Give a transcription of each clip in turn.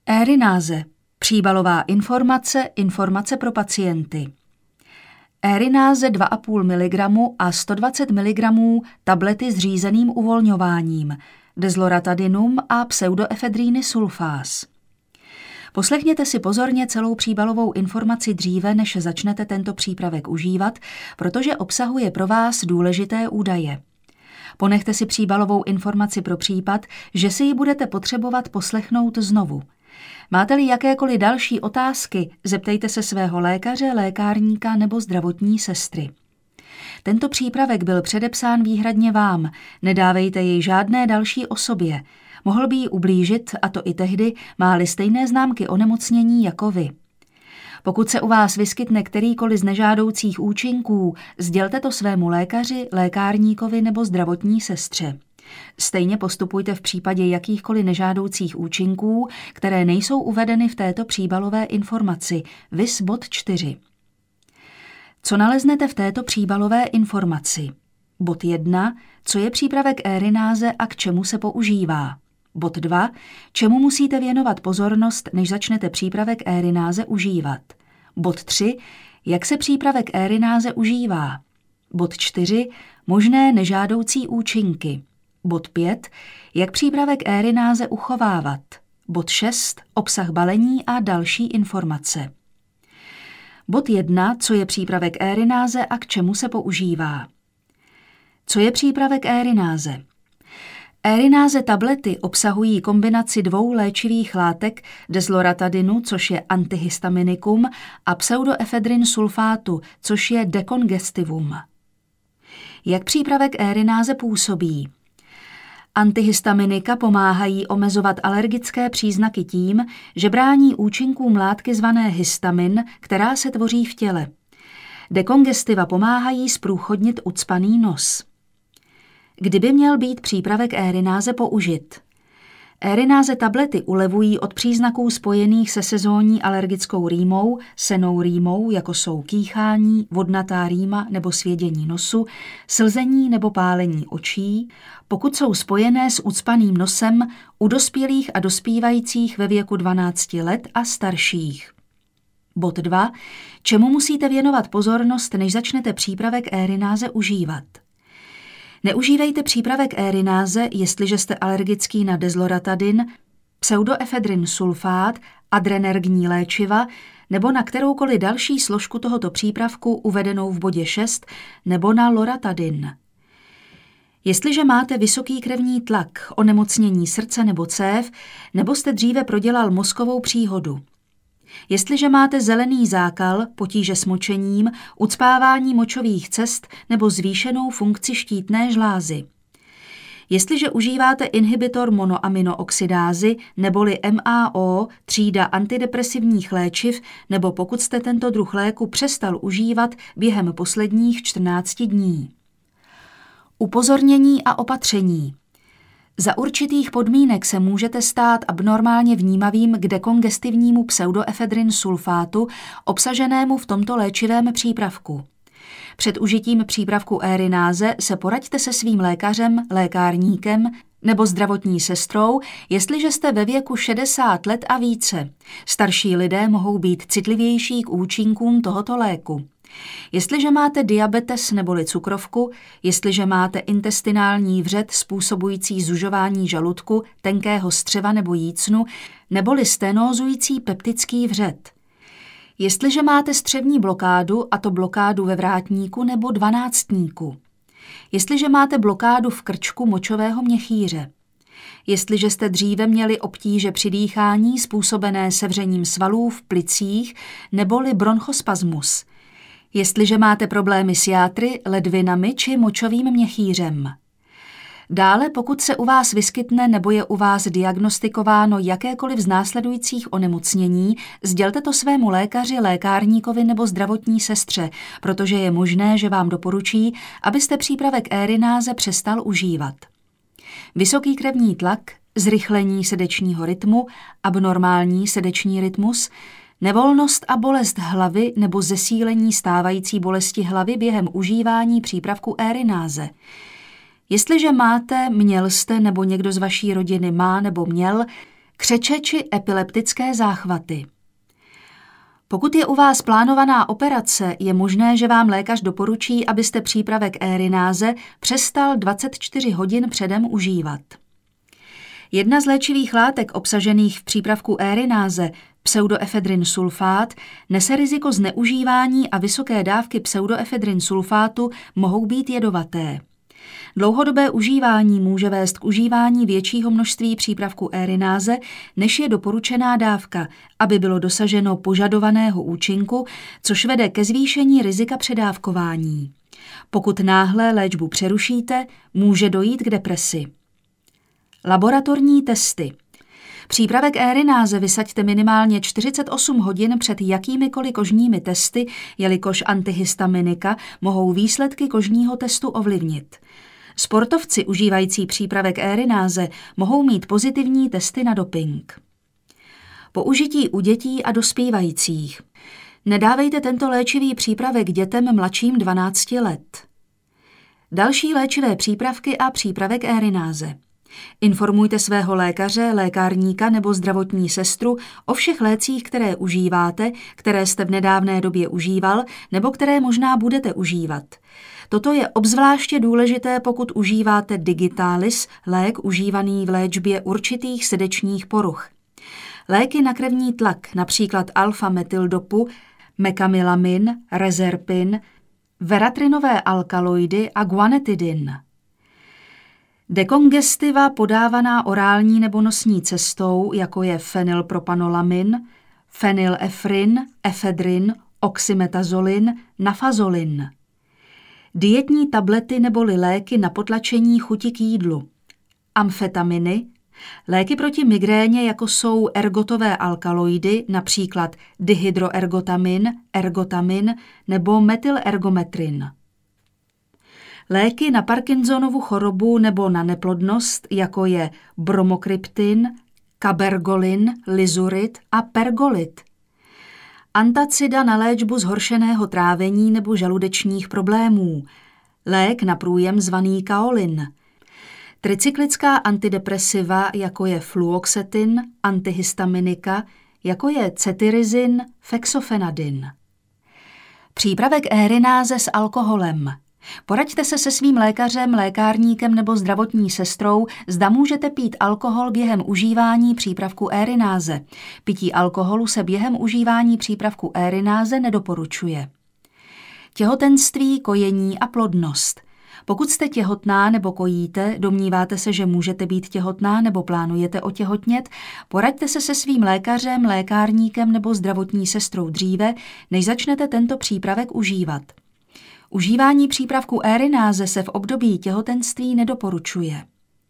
Erináze. Příbalová informace pro pacienty. Erináze 2,5 mg a 120 mg tablety s řízeným uvolňováním, dezloratadinum a pseudoefedriny sulfás. Poslechněte si pozorně celou příbalovou informaci dříve, než začnete tento přípravek užívat, protože obsahuje pro vás důležité údaje. Ponechte si příbalovou informaci pro případ, že si ji budete potřebovat poslechnout znovu. Máte-li jakékoliv další otázky, zeptejte se svého lékaře, lékárníka nebo zdravotní sestry. Tento přípravek byl předepsán výhradně vám, nedávejte jej žádné další osobě. Mohl by jí ublížit, a to i tehdy, má-li stejné známky onemocnění jako vy. Pokud se u vás vyskytne kterýkoliv z nežádoucích účinků, sdělte to svému lékaři, lékárníkovi nebo zdravotní sestře. Stejně postupujte v případě jakýchkoliv nežádoucích účinků, které nejsou uvedeny v této příbalové informaci, viz bod 4. Co naleznete v této příbalové informaci? Bod 1. Co je přípravek erináze a k čemu se používá? Bod 2. Čemu musíte věnovat pozornost, než začnete přípravek erináze užívat? Bod 3. Jak se přípravek erináze užívá? Bod 4. Možné nežádoucí účinky. Bod 5. Jak přípravek erináze uchovávat? Bod 6. Obsah balení a další informace. Bod 1. Co je přípravek erináze a k čemu se používá? Co je přípravek erináze? Erináze tablety obsahují kombinaci 2 léčivých látek dezloratadinu, což je antihistaminikum, a pseudoefedrin sulfátu, což je dekongestivum. Jak přípravek erináze působí? Antihistaminika pomáhají omezovat alergické příznaky tím, že brání účinkům látky zvané histamin, která se tvoří v těle. Dekongestiva pomáhají zprůchodnit ucpaný nos. Kdyby měl být přípravek erináze použit? Erináze tablety ulevují od příznaků spojených se sezónní alergickou rýmou, sennou rýmou, jako jsou kýchání, vodnatá rýma nebo svědění nosu, slzení nebo pálení očí, pokud jsou spojené s ucpaným nosem u dospělých a dospívajících ve věku 12 let a starších. Bod 2. Čemu musíte věnovat pozornost, než začnete přípravek erináze užívat? Neužívejte přípravek erináze, jestliže jste alergický na dezloratadin, pseudoefedrin sulfát, adrenergní léčiva nebo na kteroukoliv další složku tohoto přípravku uvedenou v bodě 6 nebo na loratadin. Jestliže máte vysoký krevní tlak, onemocnění srdce nebo cév, nebo jste dříve prodělal mozkovou příhodu. Jestliže máte zelený zákal, potíže s močením, ucpávání močových cest nebo zvýšenou funkci štítné žlázy. Jestliže užíváte inhibitor monoaminooxidázy neboli MAO, třída antidepresivních léčiv, nebo pokud jste tento druh léku přestal užívat během posledních 14 dní. Upozornění a opatření. Za určitých podmínek se můžete stát abnormálně vnímavým k dekongestivnímu pseudoefedrin sulfátu obsaženému v tomto léčivém přípravku. Před užitím přípravku erináze se poraďte se svým lékařem, lékárníkem nebo zdravotní sestrou, jestliže jste ve věku 60 let a více. Starší lidé mohou být citlivější k účinkům tohoto léku. Jestliže máte diabetes neboli cukrovku, jestliže máte intestinální vřed způsobující zužování žaludku, tenkého střeva nebo jícnu, neboli stenózující peptický vřed. Jestliže máte střevní blokádu, a to blokádu ve vrátníku nebo dvanáctníku. Jestliže máte blokádu v krčku močového měchýře. Jestliže jste dříve měli obtíže při dýchání způsobené sevřením svalů v plicích neboli bronchospasmus. Jestliže máte problémy s játry, ledvinami či močovým měchýřem. Dále, pokud se u vás vyskytne nebo je u vás diagnostikováno jakékoliv z následujících onemocnění, sdělte to svému lékaři, lékárníkovi nebo zdravotní sestře, protože je možné, že vám doporučí, abyste přípravek erináze přestal užívat. Vysoký krevní tlak, zrychlení srdečního rytmu, abnormální srdeční rytmus, nevolnost a bolest hlavy nebo zesílení stávající bolesti hlavy během užívání přípravku erináze. Jestliže máte, měl jste nebo někdo z vaší rodiny má nebo měl Křeče či epileptické záchvaty. Pokud je u vás plánovaná operace, je možné, že vám lékař doporučí, abyste přípravek Erináze přestal 24 hodin předem užívat. Jedna z léčivých látek obsažených v přípravku Erináze, pseudoefedrin sulfát, nese riziko zneužívání a vysoké dávky pseudoefedrin sulfátu mohou být jedovaté. Dlouhodobé užívání může vést k užívání většího množství přípravku Erináze, než je doporučená dávka, aby bylo dosaženo požadovaného účinku, což vede ke zvýšení rizika předávkování. Pokud náhle léčbu přerušíte, může dojít k depresi. Laboratorní testy. Přípravek Erináze vysaďte minimálně 48 hodin před jakýmikoliv kožními testy, jelikož antihistaminika mohou výsledky kožního testu ovlivnit. Sportovci užívající přípravek Erináze mohou mít pozitivní testy na doping. Použití u dětí a dospívajících. Nedávejte tento léčivý přípravek dětem mladším 12 let. Další léčivé přípravky a přípravek Erináze. Informujte svého lékaře, lékárníka nebo zdravotní sestru o všech lécích, které užíváte, které jste v nedávné době užíval nebo které možná budete užívat. Toto je obzvláště důležité, pokud užíváte Digitalis, lék užívaný v léčbě určitých srdečních poruch. Léky na krevní tlak, například alfa-metyldopu, mekamilamin, rezerpin, veratrinové alkaloidy a guanetidin. Dekongestiva podávaná orální nebo nosní cestou, jako je fenylpropanolamin, fenylefrin, efedrin, oxymetazolin, nafazolin. Dietní tablety neboli léky na potlačení chuti k jídlu. Amfetaminy, léky proti migréně, jako jsou ergotové alkaloidy, například dihydroergotamin, ergotamin nebo metylergometrin. Léky na Parkinsonovu chorobu nebo na neplodnost, jako je bromokryptin, cabergolin, lizurit a pergolit. Antacida na léčbu zhoršeného trávení nebo žaludečních problémů. Lék na průjem zvaný kaolin. Tricyklická antidepresiva, jako je fluoxetin, antihistaminika, jako je cetirizin, fexofenadin. Přípravek Erináze s alkoholem. Poraďte se se svým lékařem, lékárníkem nebo zdravotní sestrou, zda můžete pít alkohol během užívání přípravku Erináze. Pití alkoholu se během užívání přípravku Erináze nedoporučuje. Těhotenství, kojení a plodnost. Pokud jste těhotná nebo kojíte, domníváte se, že můžete být těhotná nebo plánujete otěhotnět, poraďte se se svým lékařem, lékárníkem nebo zdravotní sestrou dříve, než začnete tento přípravek užívat. Užívání přípravku Erináze se v období těhotenství nedoporučuje.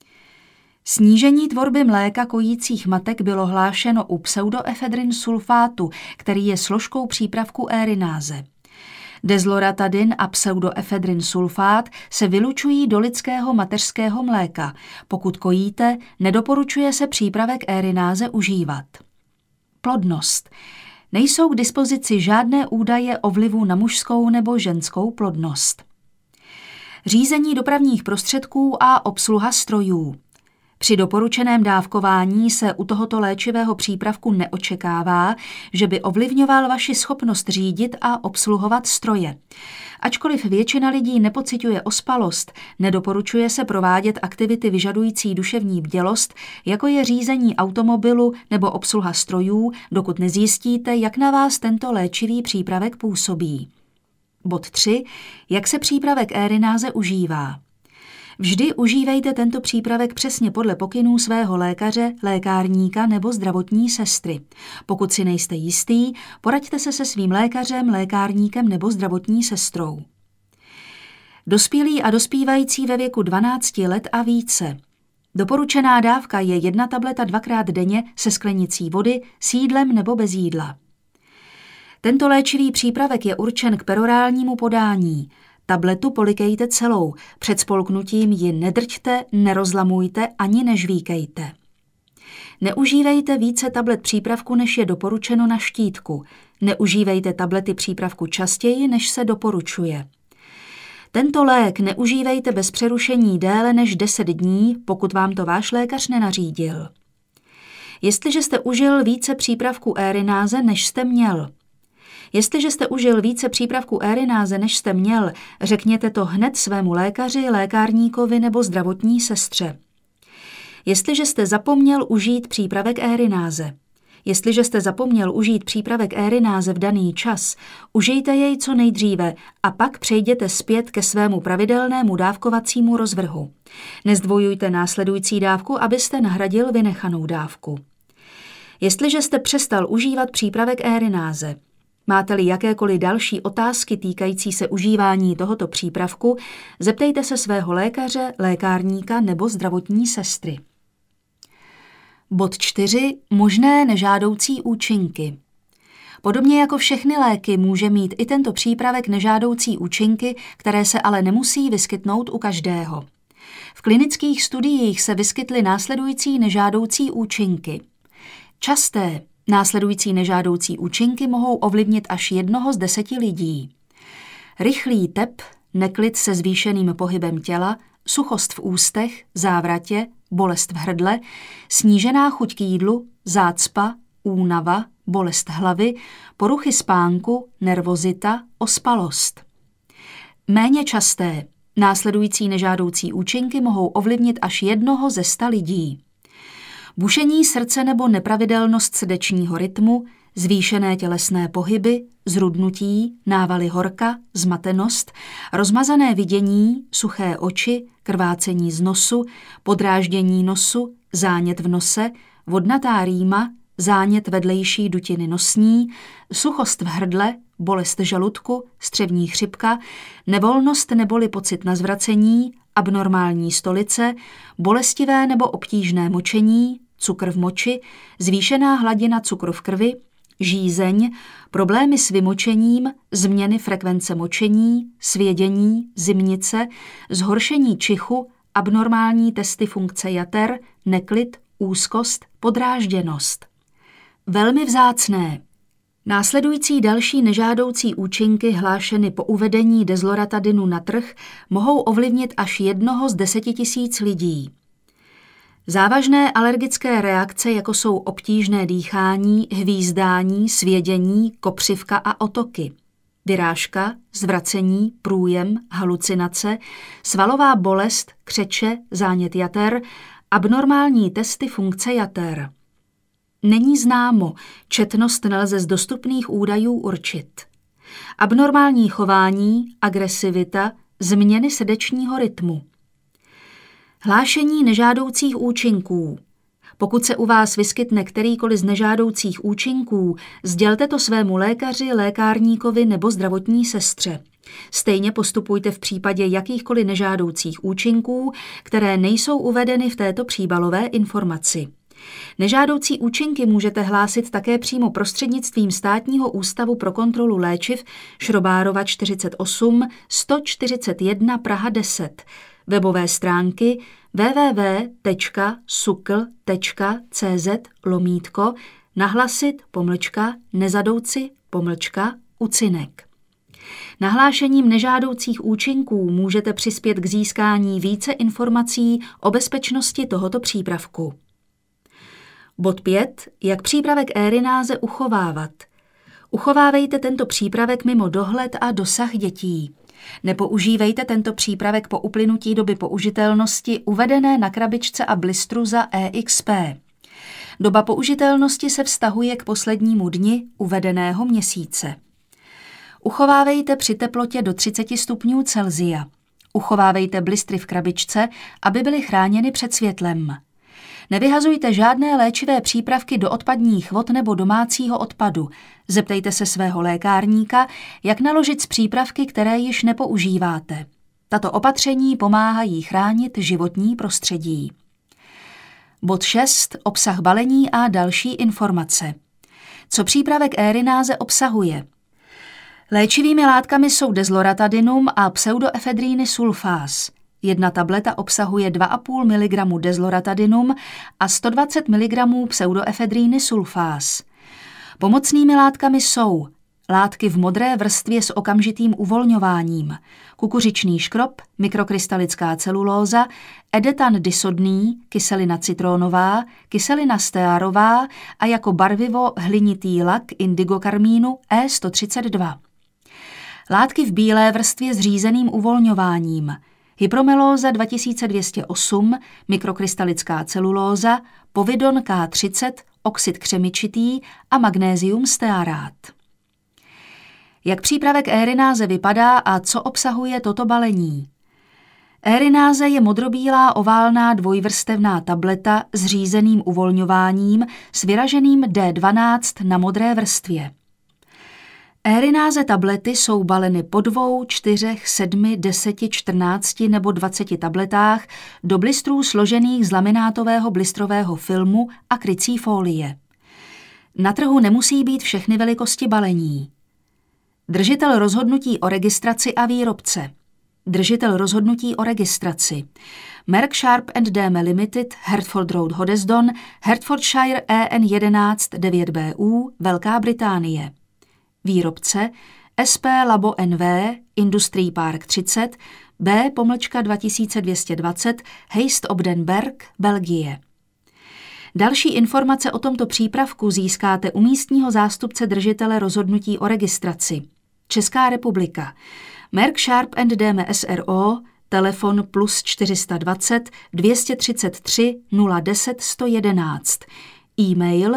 Snížení tvorby mléka kojících matek bylo hlášeno u pseudoefedrin sulfátu, který je složkou přípravku Erináze. Dezloratadin a pseudoefedrin sulfát se vylučují do lidského mateřského mléka. Pokud kojíte, nedoporučuje se přípravek Erináze užívat. Plodnost. Nejsou k dispozici žádné údaje o vlivu na mužskou nebo ženskou plodnost. Řízení dopravních prostředků a obsluha strojů. Při doporučeném dávkování se u tohoto léčivého přípravku neočekává, že by ovlivňoval vaši schopnost řídit a obsluhovat stroje. Ačkoliv většina lidí nepociťuje ospalost, nedoporučuje se provádět aktivity vyžadující duševní bdělost, jako je řízení automobilu nebo obsluha strojů, dokud nezjistíte, jak na vás tento léčivý přípravek působí. Bod 3. Jak se přípravek Erináze užívá? Vždy užívejte tento přípravek přesně podle pokynů svého lékaře, lékárníka nebo zdravotní sestry. Pokud si nejste jistý, poraďte se se svým lékařem, lékárníkem nebo zdravotní sestrou. Dospělí a dospívající ve věku 12 let a více. Doporučená dávka je 1 tableta 2krát denně se sklenicí vody, s jídlem nebo bez jídla. Tento léčivý přípravek je určen k perorálnímu podání. Tabletu polikejte celou, před spolknutím ji nedrťte, nerozlamujte ani nežvíkejte. Neužívejte více tablet přípravku, než je doporučeno na štítku. Neužívejte tablety přípravku častěji, než se doporučuje. Tento lék neužívejte bez přerušení déle než 10 dní, pokud vám to váš lékař nenařídil. Jestliže jste užil více přípravku Erináze, než jste měl. Jestliže jste užil více přípravku Erináze, než jste měl, řekněte to hned svému lékaři, lékárníkovi nebo zdravotní sestře. Jestliže jste zapomněl užít přípravek Erináze. Jestliže jste zapomněl užít přípravek Erináze v daný čas, užijte jej co nejdříve a pak přejděte zpět ke svému pravidelnému dávkovacímu rozvrhu. Nezdvojujte následující dávku, abyste nahradil vynechanou dávku. Jestliže jste přestal užívat přípravek Erináze, máte-li jakékoliv další otázky týkající se užívání tohoto přípravku, zeptejte se svého lékaře, lékárníka nebo zdravotní sestry. Bod 4. Možné nežádoucí účinky. Podobně jako všechny léky může mít i tento přípravek nežádoucí účinky, které se ale nemusí vyskytnout u každého. V klinických studiích se vyskytly následující nežádoucí účinky. Časté následující nežádoucí účinky mohou ovlivnit až 1 z 10 lidí. Rychlý tep, neklid se zvýšeným pohybem těla, suchost v ústech, závratě, bolest v hrdle, snížená chuť k jídlu, zácpa, únava, bolest hlavy, poruchy spánku, nervozita, ospalost. Méně časté následující nežádoucí účinky mohou ovlivnit až 1 ze 100 lidí. Bušení srdce nebo nepravidelnost srdečního rytmu, zvýšené tělesné pohyby, zrudnutí, návaly horka, zmatenost, rozmazané vidění, suché oči, krvácení z nosu, podráždění nosu, zánět v nose, vodnatá rýma, zánět vedlejší dutiny nosní, suchost v hrdle, bolest žaludku, střevní chřipka, nevolnost neboli pocit na zvracení, abnormální stolice, bolestivé nebo obtížné močení, cukr v moči, zvýšená hladina cukru v krvi, žízeň, problémy s vymočením, změny frekvence močení, svědění, zimnice, zhoršení čichu, abnormální testy funkce jater, neklid, úzkost, podrážděnost. Velmi vzácné. Následující další nežádoucí účinky hlášeny po uvedení dezloratadinu na trh mohou ovlivnit až 1 z 10 000 lidí. Závažné alergické reakce, jako jsou obtížné dýchání, hvízdání, svědění, kopřivka a otoky, vyrážka, zvracení, průjem, halucinace, svalová bolest, křeče, zánět jater, abnormální testy funkce jater. Není známo, četnost nelze z dostupných údajů určit. Abnormální chování, agresivita, změny srdečního rytmu. Hlášení nežádoucích účinků. Pokud se u vás vyskytne kterýkoliv z nežádoucích účinků, sdělte to svému lékaři, lékárníkovi nebo zdravotní sestře. Stejně postupujte v případě jakýchkoliv nežádoucích účinků, které nejsou uvedeny v této příbalové informaci. Nežádoucí účinky můžete hlásit také přímo prostřednictvím Státního ústavu pro kontrolu léčiv Šrobárova 48 141 Praha 10, webové stránky www.sucl.cz/nahlasit-nezadouci-ucinek. Nahlášením nežádoucích účinků můžete přispět k získání více informací o bezpečnosti tohoto přípravku. Bod 5. Jak přípravek Erináze uchovávat. Uchovávejte tento přípravek mimo dohled a dosah dětí. Nepoužívejte tento přípravek po uplynutí doby použitelnosti uvedené na krabičce a blistru za EXP. Doba použitelnosti se vztahuje k poslednímu dni uvedeného měsíce. Uchovávejte při teplotě do 30 stupňů Celsia. Uchovávejte blistry v krabičce, aby byly chráněny před světlem. Nevyhazujte žádné léčivé přípravky do odpadních vod nebo domácího odpadu. Zeptejte se svého lékárníka, jak naložit s přípravky, které již nepoužíváte. Tato opatření pomáhají chránit životní prostředí. Bod 6. Obsah balení a další informace. Co přípravek Erináze obsahuje? Léčivými látkami jsou dezloratadinum a pseudoefedríny sulfás. 1 tableta obsahuje 2,5 mg dezloratadinum a 120 mg pseudoefedríny sulfás. Pomocnými látkami jsou látky v modré vrstvě s okamžitým uvolňováním, kukuřičný škrob, mikrokrystalická celulóza, edetan disodný, kyselina citronová, kyselina stearová a jako barvivo hlinitý lak indigokarmínu E132. Látky v bílé vrstvě s řízeným uvolňováním, hypromelóza 2208, mikrokrystalická celulóza, povidon K30, oxid křemičitý a magnézium stearát. Jak přípravek érynáze vypadá a co obsahuje toto balení? Érynáze je modrobílá oválná dvojvrstevná tableta s řízeným uvolňováním s vyraženým D12 na modré vrstvě. Érynáze tablety jsou baleny po 2, 4, 7, 10, 14 nebo 20 tabletách do blistrů složených z laminátového blistrového filmu a krycí folie. Na trhu nemusí být všechny velikosti balení. Držitel rozhodnutí o registraci a výrobce. Držitel rozhodnutí o registraci. Merck Sharp & Deme Limited, Hertford Road, Hoddesdon, Hertfordshire EN 11 9BU, Velká Británie. Výrobce SP Labo NV, Industrie Park 30, B-2220, Heist Obdenberg, Belgie. Další informace o tomto přípravku získáte u místního zástupce držitele rozhodnutí o registraci. Česká republika. Merck Sharp & Deme SRO, telefon +420 233 010 111, e-mail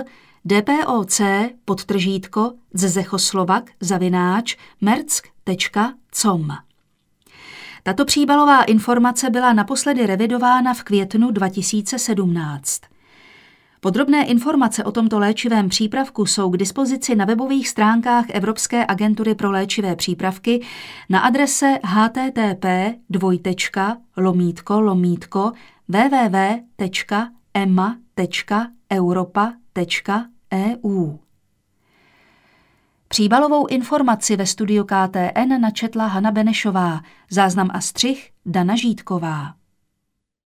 dpOC_zechoslovak@merck.com. Tato příbalová informace byla naposledy revidována v květnu 2017. Podrobné informace o tomto léčivém přípravku jsou k dispozici na webových stránkách Evropské agentury pro léčivé přípravky na adrese http://www.ema.europa.eu. Příbalovou informaci ve studiu KTN načetla Hana Benešová, záznam a střih Dana Žítková.